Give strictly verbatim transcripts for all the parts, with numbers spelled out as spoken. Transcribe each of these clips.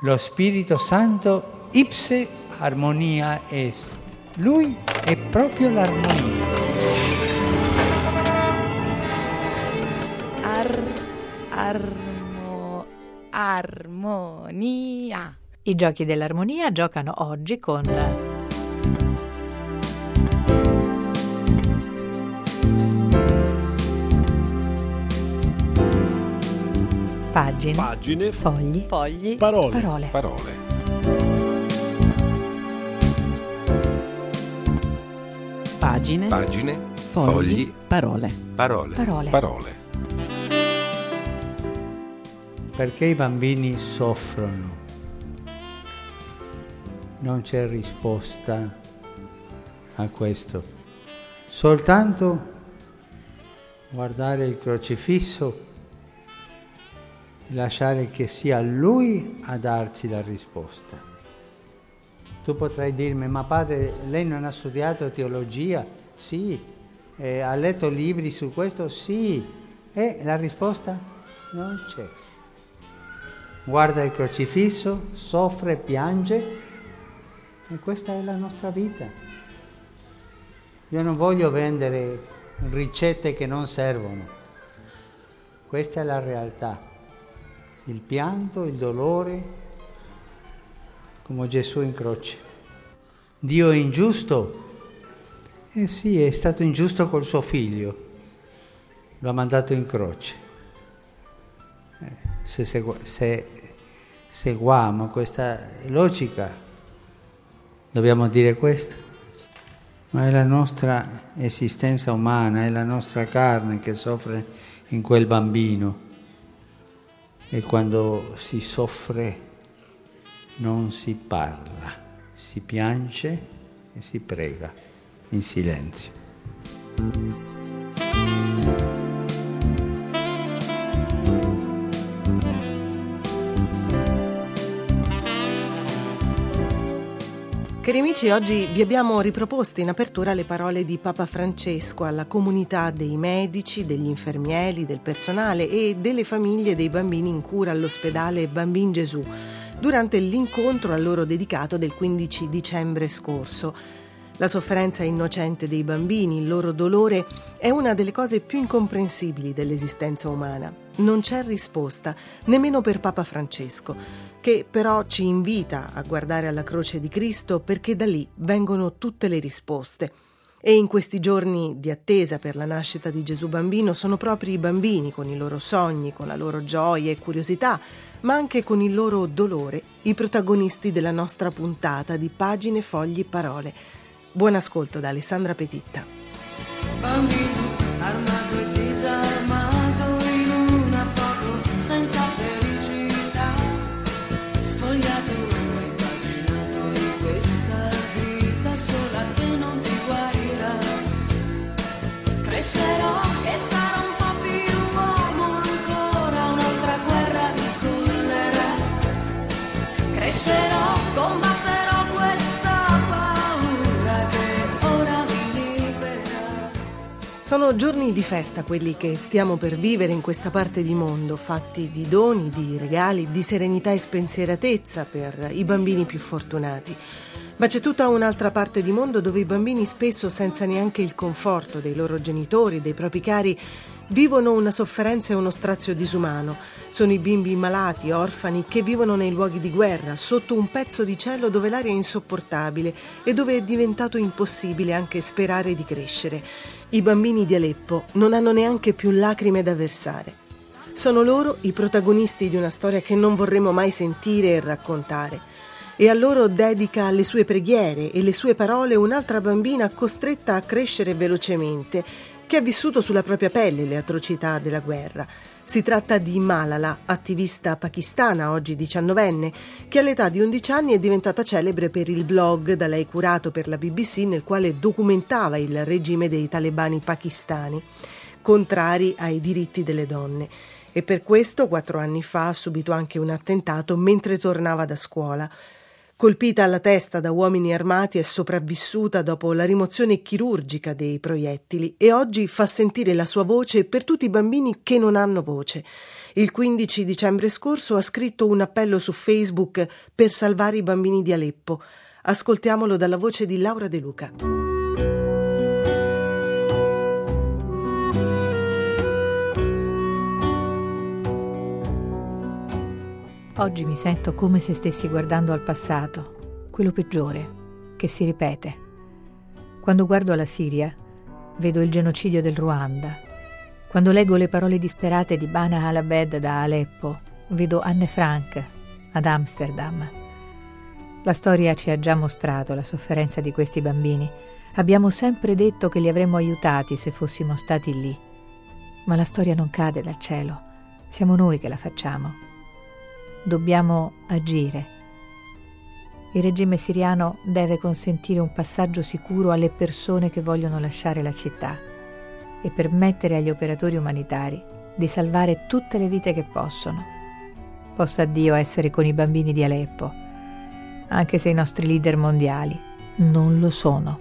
Lo Spirito Santo ipse armonia est. Lui è proprio l'armonia. Ar, armo, armonia. I giochi dell'armonia giocano oggi con pagine, pagine, fogli, Fogli. parole, parole. parole. Pagine, Pagine, fogli, fogli, parole. parole. Parole. Parole. Perché i bambini soffrono? Non c'è risposta a questo. Soltanto guardare il crocifisso e lasciare che sia Lui a darci la risposta. Tu potrai dirmi, ma padre, lei non ha studiato teologia? Sì. Eh, ha letto libri su questo? Sì. E la risposta non c'è. Guarda il crocifisso, soffre, piange, e questa è la nostra vita. Io non voglio vendere ricette che non servono. Questa è la realtà. Il pianto, il dolore, come Gesù in croce. Dio è ingiusto? Eh sì, è stato ingiusto col suo figlio. Lo ha mandato in croce. Eh, se, segu- se seguiamo questa logica, dobbiamo dire questo. Ma è la nostra esistenza umana, è la nostra carne che soffre in quel bambino. E quando si soffre non si parla, si piange e si prega in silenzio. Cari amici, oggi vi abbiamo riproposto in apertura le parole di Papa Francesco alla comunità dei medici, degli infermieri, del personale e delle famiglie dei bambini in cura all'ospedale Bambin Gesù durante l'incontro a loro dedicato del quindici dicembre scorso. La sofferenza innocente dei bambini, il loro dolore, è una delle cose più incomprensibili dell'esistenza umana. Non c'è risposta, nemmeno per Papa Francesco, che però ci invita a guardare alla croce di Cristo perché da lì vengono tutte le risposte. E in questi giorni di attesa per la nascita di Gesù bambino sono proprio i bambini, con i loro sogni, con la loro gioia e curiosità, ma anche con il loro dolore, i protagonisti della nostra puntata di Pagine, Fogli, Parole. Buon ascolto da Alessandra Petitta. Bambino armato e disarmato in una foto senza felicità, spogliato e impaginato in questa vita sola che non ti guarirà. Crescerò e sarò un po' più uomo ancora, un'altra guerra mi collerà. Crescerò, combatterò questa paura che ora mi libera. Sono giorni di festa quelli che stiamo per vivere in questa parte di mondo, fatti di doni, di regali, di serenità e spensieratezza per i bambini più fortunati. Ma c'è tutta un'altra parte di mondo dove i bambini, spesso senza neanche il conforto dei loro genitori, dei propri cari, vivono una sofferenza e uno strazio disumano. Sono i bimbi malati, orfani, che vivono nei luoghi di guerra, sotto un pezzo di cielo dove l'aria è insopportabile e dove è diventato impossibile anche sperare di crescere. I bambini di Aleppo non hanno neanche più lacrime da versare. Sono loro i protagonisti di una storia che non vorremmo mai sentire e raccontare. E a loro dedica le sue preghiere e le sue parole un'altra bambina costretta a crescere velocemente, che ha vissuto sulla propria pelle le atrocità della guerra. Si tratta di Malala, attivista pakistana, oggi diciannovenne, che all'età di undici anni è diventata celebre per il blog da lei curato per la B B C, nel quale documentava il regime dei talebani pakistani, contrari ai diritti delle donne. E per questo, quattro anni fa, ha subito anche un attentato mentre tornava da scuola. Colpita alla testa da uomini armati, è sopravvissuta dopo la rimozione chirurgica dei proiettili e oggi fa sentire la sua voce per tutti i bambini che non hanno voce. Il quindici dicembre scorso ha scritto un appello su Facebook per salvare i bambini di Aleppo. Ascoltiamolo dalla voce di Laura De Luca. Oggi mi sento come se stessi guardando al passato, quello peggiore, che si ripete. Quando guardo alla Siria, vedo il genocidio del Ruanda. Quando leggo le parole disperate di Bana al-Abed da Aleppo, vedo Anne Frank ad Amsterdam. La storia ci ha già mostrato la sofferenza di questi bambini. Abbiamo sempre detto che li avremmo aiutati se fossimo stati lì. Ma la storia non cade dal cielo, siamo noi che la facciamo. Dobbiamo agire. Il regime siriano deve consentire un passaggio sicuro alle persone che vogliono lasciare la città e permettere agli operatori umanitari di salvare tutte le vite che possono. Possa Dio essere con i bambini di Aleppo, anche se i nostri leader mondiali non lo sono.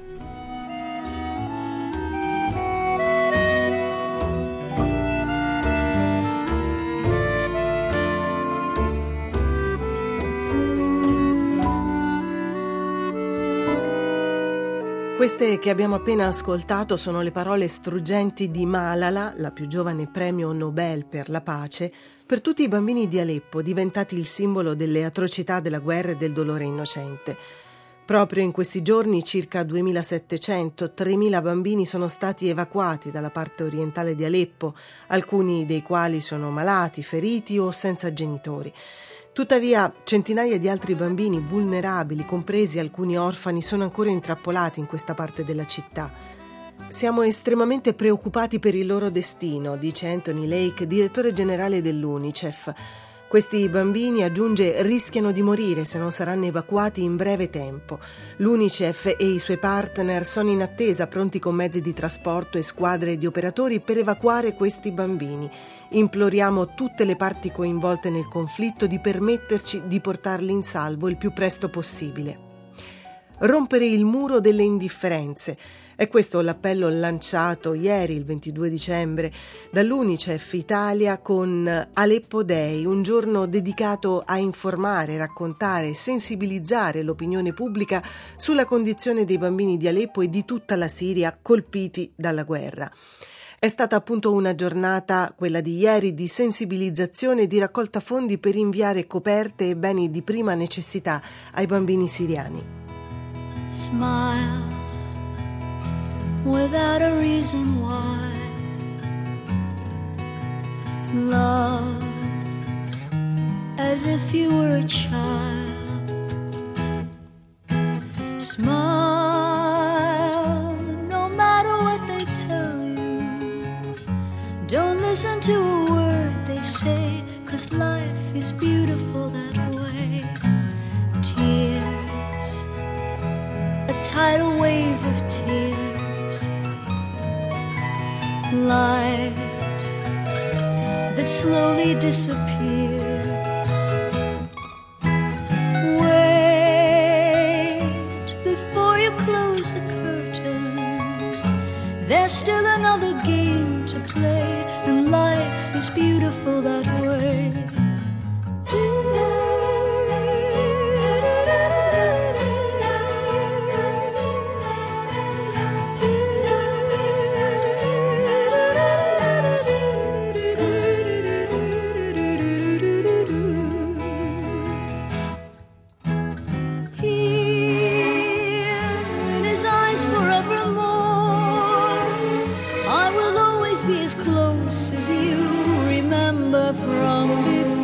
Queste che abbiamo appena ascoltato sono le parole struggenti di Malala, la più giovane premio Nobel per la pace, per tutti i bambini di Aleppo, diventati il simbolo delle atrocità della guerra e del dolore innocente. Proprio in questi giorni circa duemilasettecento, tremila bambini sono stati evacuati dalla parte orientale di Aleppo, alcuni dei quali sono malati, feriti o senza genitori. Tuttavia, centinaia di altri bambini vulnerabili, compresi alcuni orfani, sono ancora intrappolati in questa parte della città. Siamo estremamente preoccupati per il loro destino, dice Anthony Lake, direttore generale dell'UNICEF. Questi bambini, aggiunge, rischiano di morire se non saranno evacuati in breve tempo. L'UNICEF e i suoi partner sono in attesa, pronti con mezzi di trasporto e squadre di operatori per evacuare questi bambini. Imploriamo tutte le parti coinvolte nel conflitto di permetterci di portarli in salvo il più presto possibile. Rompere il muro delle indifferenze. È questo l'appello lanciato ieri, il ventidue dicembre, dall'UNICEF Italia con Aleppo Day, un giorno dedicato a informare, raccontare e sensibilizzare l'opinione pubblica sulla condizione dei bambini di Aleppo e di tutta la Siria colpiti dalla guerra. È stata appunto una giornata, quella di ieri, di sensibilizzazione e di raccolta fondi per inviare coperte e beni di prima necessità ai bambini siriani. Smile without a reason why. Love as if you were a child. Smile no matter what they tell you. Don't listen to a word they say, 'cause life is beautiful that way. Tears, a tidal wave of tears. Light that slowly disappears. Wait before you close the curtain. There's still another game to play, and life is beautiful that way. Be as close as you remember from before.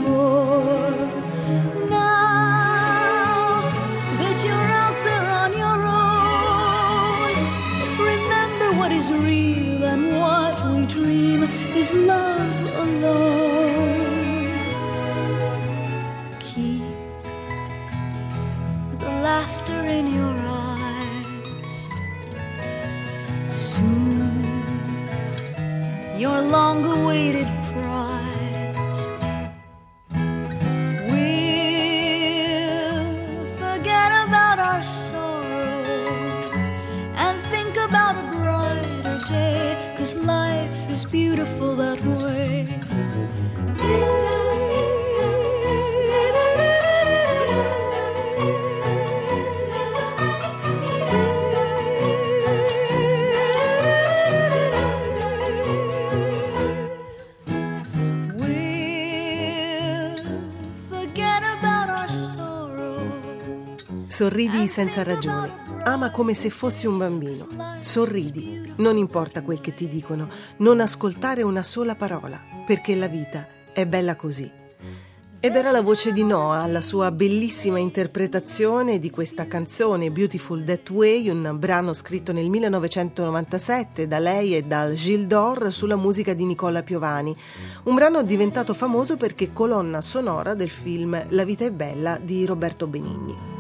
'cause life is beautiful that way. Sorridi senza ragione, ama come se fossi un bambino. Sorridi, non importa quel che ti dicono, non ascoltare una sola parola, perché la vita è bella così. Ed era la voce di Noah alla sua bellissima interpretazione di questa canzone Beautiful That Way, un brano scritto nel millenovecentonovantasette da lei e dal Gilles d'Or sulla musica di Nicola Piovani. Un brano diventato famoso perché colonna sonora del film La vita è bella di Roberto Benigni.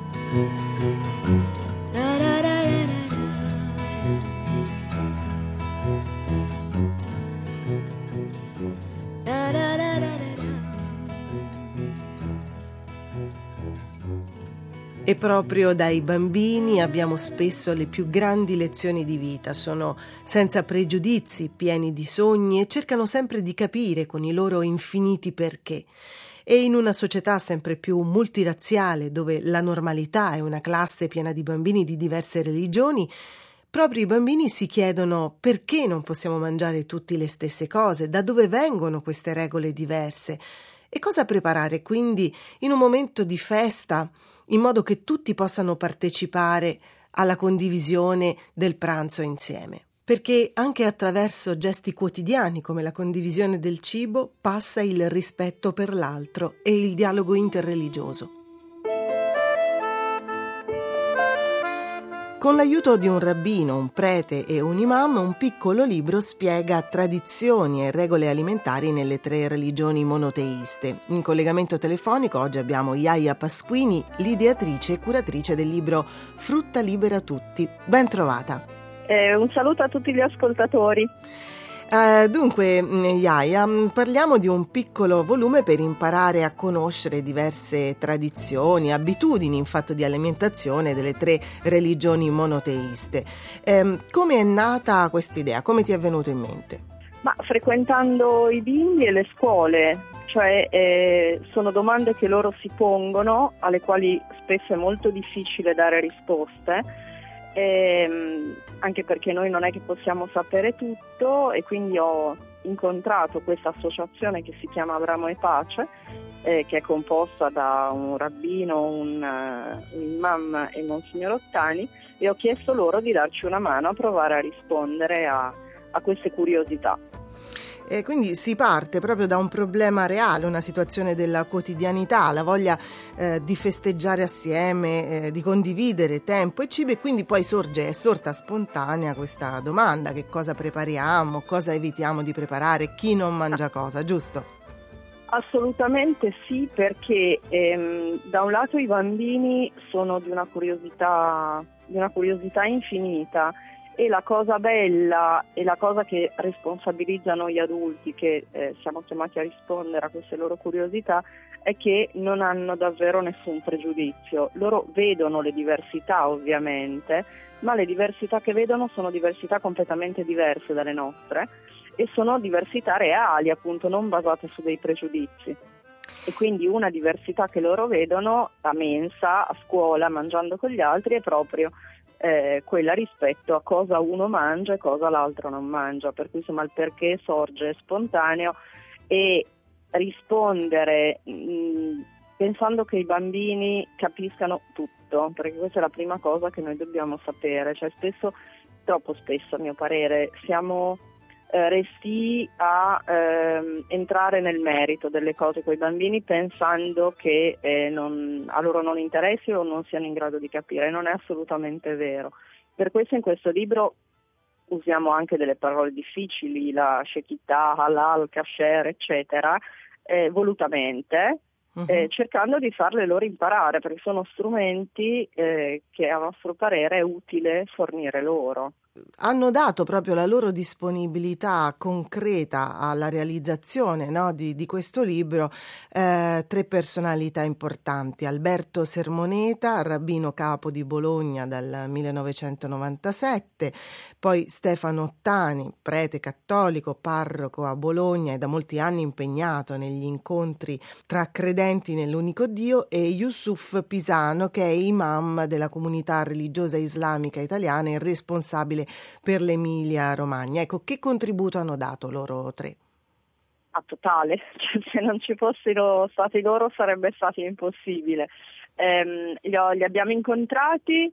E proprio dai bambini abbiamo spesso le più grandi lezioni di vita. Sono senza pregiudizi, pieni di sogni e cercano sempre di capire con i loro infiniti perché. E in una società sempre più multirazziale, dove la normalità è una classe piena di bambini di diverse religioni, proprio i bambini si chiedono perché non possiamo mangiare tutti le stesse cose, da dove vengono queste regole diverse e cosa preparare quindi in un momento di festa in modo che tutti possano partecipare alla condivisione del pranzo insieme. Perché anche attraverso gesti quotidiani come la condivisione del cibo passa il rispetto per l'altro e il dialogo interreligioso. Con l'aiuto di un rabbino, un prete e un imam, un piccolo libro spiega tradizioni e regole alimentari nelle tre religioni monoteiste. In collegamento telefonico oggi abbiamo Iaia Pasquini, l'ideatrice e curatrice del libro Frutta libera tutti. Ben trovata. Eh, un saluto a tutti gli ascoltatori. Uh, dunque, Iaia, parliamo di un piccolo volume per imparare a conoscere diverse tradizioni, abitudini in fatto di alimentazione delle tre religioni monoteiste. Eh, come è nata questa idea? Come ti è venuto in mente? Ma frequentando i bimbi e le scuole, cioè eh, sono domande che loro si pongono, alle quali spesso è molto difficile dare risposte. Ehm, anche perché noi non è che possiamo sapere tutto, e quindi ho incontrato questa associazione che si chiama Abramo e Pace, eh, che è composta da un rabbino, un, uh, un imam e Monsignor Ottani, e ho chiesto loro di darci una mano a provare a rispondere a, a queste curiosità. E quindi si parte proprio da un problema reale, una situazione della quotidianità, la voglia eh, di festeggiare assieme, eh, di condividere tempo e cibo, e quindi poi sorge, è sorta spontanea questa domanda: che cosa prepariamo, cosa evitiamo di preparare, chi non mangia cosa, giusto? Assolutamente sì, perché ehm, da un lato i bambini sono di una curiosità, di una curiosità infinita. E la cosa bella e la cosa che responsabilizza noi adulti, che eh, siamo chiamati a rispondere a queste loro curiosità, è che non hanno davvero nessun pregiudizio. Loro vedono le diversità ovviamente, ma le diversità che vedono sono diversità completamente diverse dalle nostre e sono diversità reali, appunto, non basate su dei pregiudizi. E quindi una diversità che loro vedono a mensa, a scuola, mangiando con gli altri, è proprio Eh, quella rispetto a cosa uno mangia e cosa l'altro non mangia, per cui insomma il perché sorge spontaneo, e rispondere mh, pensando che i bambini capiscano tutto, perché questa è la prima cosa che noi dobbiamo sapere. Cioè spesso, troppo spesso a mio parere, siamo eh, resti a ehm, entrare nel merito delle cose con i bambini, pensando che eh, non, a loro non interessi o non siano in grado di capire. Non è assolutamente vero. Per questo in questo libro usiamo anche delle parole difficili, la shekità, halal, kasher, eccetera, eh, volutamente, uh-huh. eh, cercando di farle loro imparare, perché sono strumenti eh, che a nostro parere è utile fornire loro. hanno dato proprio la loro disponibilità concreta alla realizzazione, no, di, di questo libro eh, tre personalità importanti: Alberto Sermoneta, rabbino capo di Bologna dal millenovecentonovantasette, poi Stefano Ottani, prete cattolico, parroco a Bologna e da molti anni impegnato negli incontri tra credenti nell'unico Dio, e Yusuf Pisano, che è imam della comunità religiosa islamica italiana e responsabile per l'Emilia Romagna. Ecco, che contributo hanno dato loro tre? A totale, cioè, se non ci fossero stati loro sarebbe stato impossibile. Eh, li, ho, li abbiamo incontrati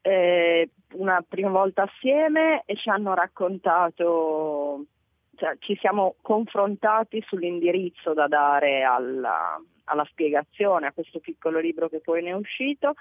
eh, una prima volta assieme e ci hanno raccontato, cioè, ci siamo confrontati sull'indirizzo da dare alla, alla spiegazione a questo piccolo libro che poi ne è uscito,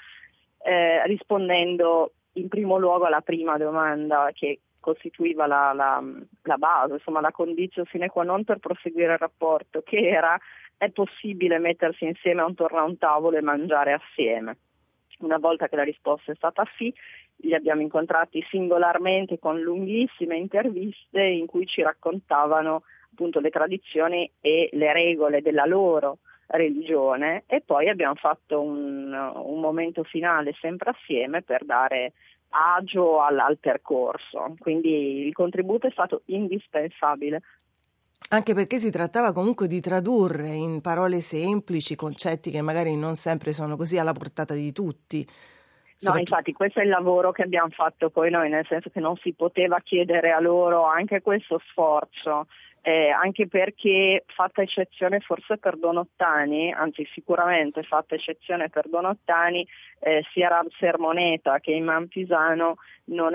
eh, rispondendo in primo luogo alla prima domanda che costituiva la, la, la base, insomma la condizione sine qua non per proseguire il rapporto, che era: è possibile mettersi insieme attorno a un tavolo e mangiare assieme? Una volta che la risposta è stata sì, li abbiamo incontrati singolarmente con lunghissime interviste in cui ci raccontavano appunto le tradizioni e le regole della loro religione, e poi abbiamo fatto un, un momento finale sempre assieme per dare agio al, al percorso. Quindi il contributo è stato indispensabile. Anche perché si trattava comunque di tradurre in parole semplici concetti che magari non sempre sono così alla portata di tutti. No, infatti questo è il lavoro che abbiamo fatto poi noi, nel senso che non si poteva chiedere a loro anche questo sforzo, eh, anche perché, fatta eccezione forse per Don Ottani, anzi sicuramente fatta eccezione per Don Ottani, eh, sia Rab Sermoneta che Imam Pisano non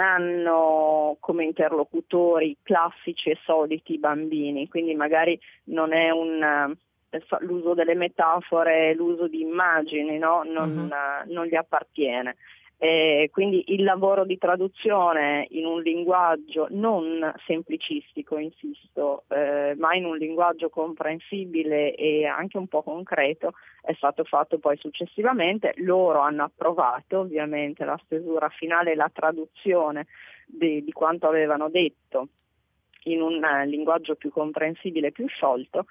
hanno come interlocutori classici e soliti i bambini, quindi magari non è un... l'uso delle metafore, l'uso di immagini, no? non, uh-huh. non gli appartiene. Eh, quindi il lavoro di traduzione in un linguaggio non semplicistico, insisto, eh, ma in un linguaggio comprensibile e anche un po' concreto è stato fatto poi successivamente. Loro hanno approvato ovviamente la stesura finale e la traduzione di, di quanto avevano detto in un linguaggio più comprensibile, più sciolto,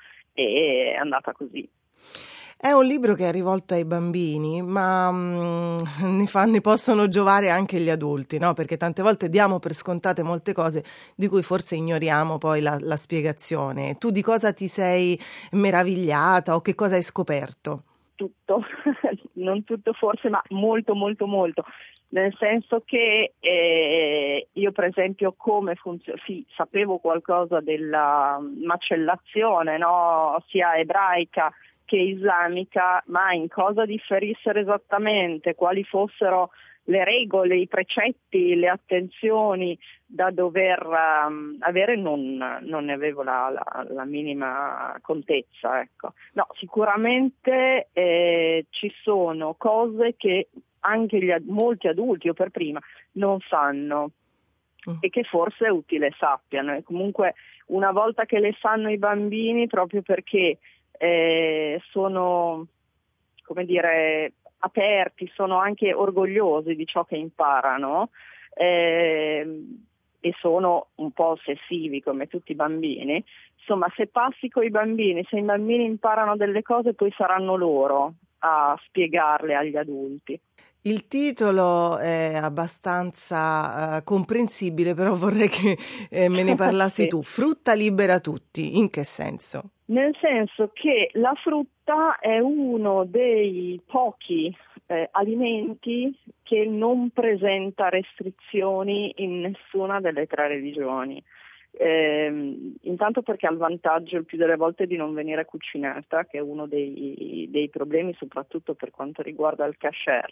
e è andata così. È un libro che è rivolto ai bambini, ma mh, ne, fa, ne possono giovare anche gli adulti, no? Perché tante volte diamo per scontate molte cose di cui forse ignoriamo poi la, la spiegazione. Tu di cosa ti sei meravigliata o che cosa hai scoperto? Tutto, non tutto forse, ma molto molto molto. Nel senso che eh, io per esempio come funziona, sì, sapevo qualcosa della macellazione, no? Sia ebraica che islamica, ma in cosa differissero esattamente, quali fossero le regole, i precetti, le attenzioni da dover um, avere, non, non ne avevo la, la, la minima contezza. Ecco. No, sicuramente eh, ci sono cose che anche gli, molti adulti, io per prima, non sanno mm. e che forse è utile sappiano. E comunque una volta che le sanno i bambini, proprio perché eh, sono, come dire, aperti, sono anche orgogliosi di ciò che imparano eh, e sono un po' ossessivi come tutti i bambini. Insomma, se passi con i bambini, se i bambini imparano delle cose, poi saranno loro a spiegarle agli adulti. Il titolo è abbastanza uh, comprensibile, però vorrei che eh, me ne parlassi sì. tu. Frutta libera tutti, in che senso? Nel senso che la frutta è uno dei pochi eh, alimenti che non presenta restrizioni in nessuna delle tre religioni. Eh, intanto perché ha il vantaggio il più delle volte di non venire cucinata, che è uno dei, dei problemi soprattutto per quanto riguarda il kasher.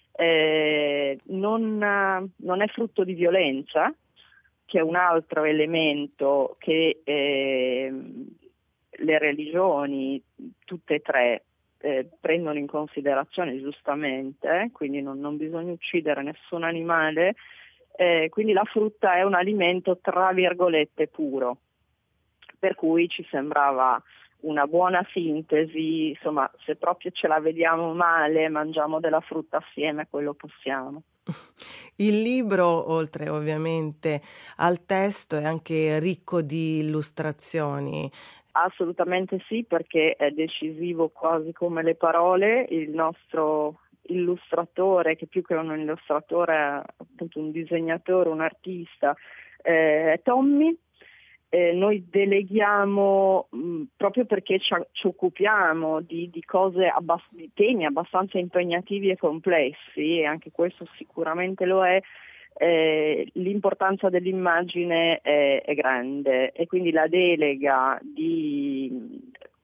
Eh, non, non è frutto di violenza, che è un altro elemento che eh, le religioni, tutte e tre, eh, prendono in considerazione giustamente, quindi non, non bisogna uccidere nessun animale, eh, quindi la frutta è un alimento tra virgolette puro, per cui ci sembrava una buona sintesi, insomma, se proprio ce la vediamo male, mangiamo della frutta assieme, quello possiamo. Il libro, oltre ovviamente al testo, è anche ricco di illustrazioni. Assolutamente sì, perché è decisivo quasi come le parole. Il nostro illustratore, che più che un illustratore è appunto un disegnatore, un artista, eh, è Tommy. Eh, noi deleghiamo mh, proprio perché ci, ci occupiamo di, di cose, abbast- di temi abbastanza impegnativi e complessi, e anche questo sicuramente lo è. Eh, l'importanza dell'immagine è, è grande, e quindi la delega di,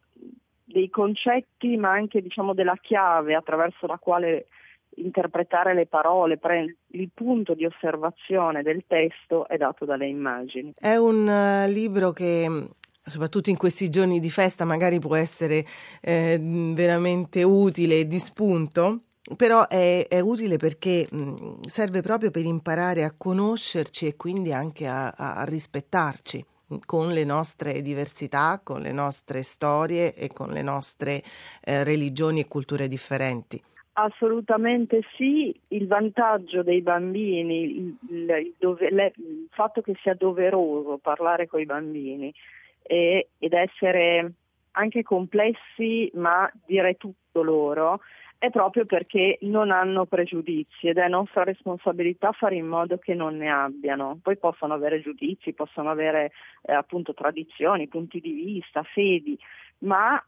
dei concetti, ma anche diciamo della chiave attraverso la quale interpretare le parole, pre- il punto di osservazione del testo è dato dalle immagini. È un uh, libro che, soprattutto in questi giorni di festa, magari può essere eh, veramente utile e di spunto, però è, è utile perché mh, serve proprio per imparare a conoscerci e quindi anche a, a rispettarci con le nostre diversità, con le nostre storie e con le nostre eh, religioni e culture differenti. Assolutamente sì, il vantaggio dei bambini, il, il, dove, le, il fatto che sia doveroso parlare con i bambini e, ed essere anche complessi ma dire tutto loro, è proprio perché non hanno pregiudizi, ed è nostra responsabilità fare in modo che non ne abbiano. Poi possono avere giudizi, possono avere eh, appunto tradizioni, punti di vista, fedi, ma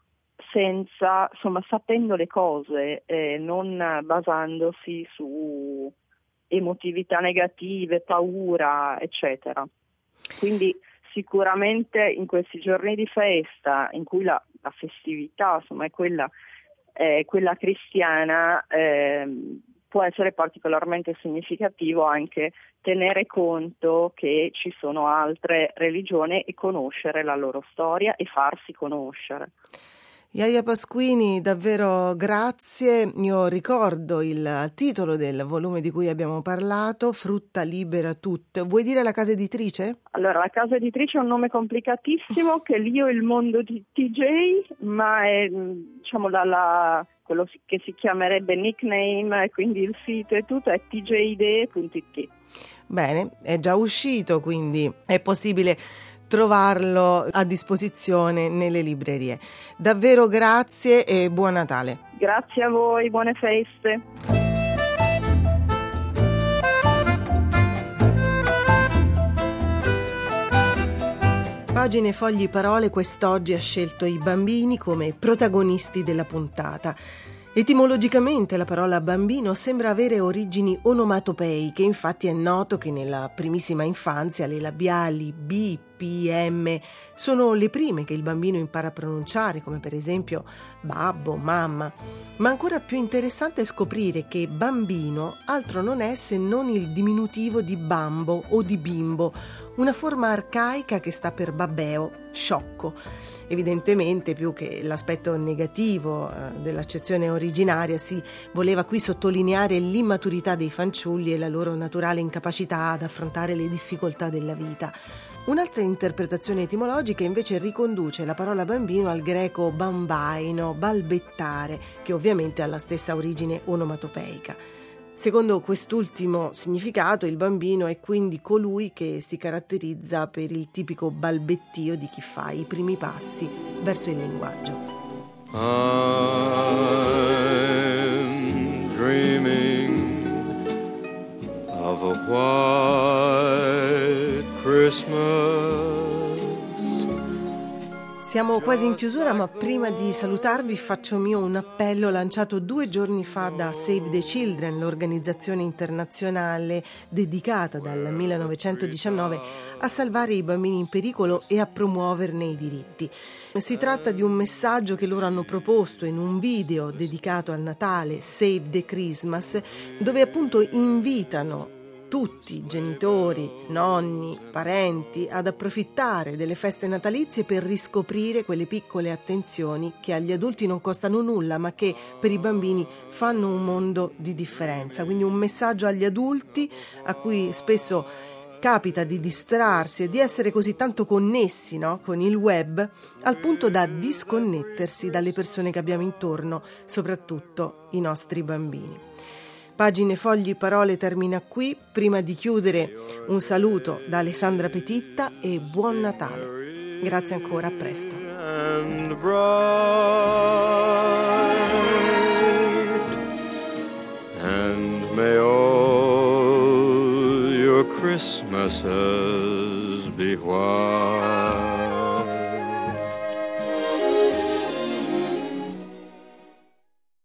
senza, insomma, sapendo le cose, eh, non basandosi su emotività negative, paura, eccetera. Quindi sicuramente in questi giorni di festa, in cui la, la festività, insomma, è quella, eh, quella cristiana, eh, può essere particolarmente significativo anche tenere conto che ci sono altre religioni e conoscere la loro storia e farsi conoscere. Iaia Pasquini, davvero grazie. Io ricordo il titolo del volume di cui abbiamo parlato, Frutta libera tut. Vuoi dire la casa editrice? Allora, la casa editrice è un nome complicatissimo che l'io il mondo di T J, ma è, diciamo, la, la, quello che si chiamerebbe nickname, quindi il sito e tutto è t j idee punto i t. Bene, è già uscito, quindi è possibile trovarlo a disposizione nelle librerie. Davvero grazie e buon Natale. Grazie a voi, buone feste. Pagine, fogli, parole quest'oggi ha scelto i bambini come protagonisti della puntata. Etimologicamente la parola bambino sembra avere origini onomatopeiche, infatti è noto che nella primissima infanzia le labiali B, P, M sono le prime che il bambino impara a pronunciare, come per esempio babbo, mamma. Ma ancora più interessante è scoprire che bambino altro non è se non il diminutivo di bambo o di bimbo, una forma arcaica che sta per babbeo, sciocco. Evidentemente, più che l'aspetto negativo eh, dell'accezione originaria, si voleva qui sottolineare l'immaturità dei fanciulli e la loro naturale incapacità ad affrontare le difficoltà della vita. Un'altra interpretazione etimologica invece riconduce la parola bambino al greco bambaino, balbettare, che ovviamente ha la stessa origine onomatopeica. Secondo quest'ultimo significato, il bambino è quindi colui che si caratterizza per il tipico balbettio di chi fa i primi passi verso il linguaggio. I'm dreaming of a white Christmas. Siamo quasi in chiusura, ma prima di salutarvi faccio mio un appello lanciato due giorni fa da Save the Children, l'organizzazione internazionale dedicata dal millenovecentodiciannove a salvare i bambini in pericolo e a promuoverne i diritti. Si tratta di un messaggio che loro hanno proposto in un video dedicato al Natale, Save the Christmas, dove appunto invitano tutti, genitori, nonni, parenti, ad approfittare delle feste natalizie per riscoprire quelle piccole attenzioni che agli adulti non costano nulla, ma che per i bambini fanno un mondo di differenza. Quindi un messaggio agli adulti a cui spesso capita di distrarsi e di essere così tanto connessi, no, con il web, al punto da disconnettersi dalle persone che abbiamo intorno, soprattutto i nostri bambini. Pagine, fogli, parole termina qui. Prima di chiudere un saluto da Alessandra Petitta e buon Natale. Grazie ancora, a presto. And bright, and may all your Christmases be white.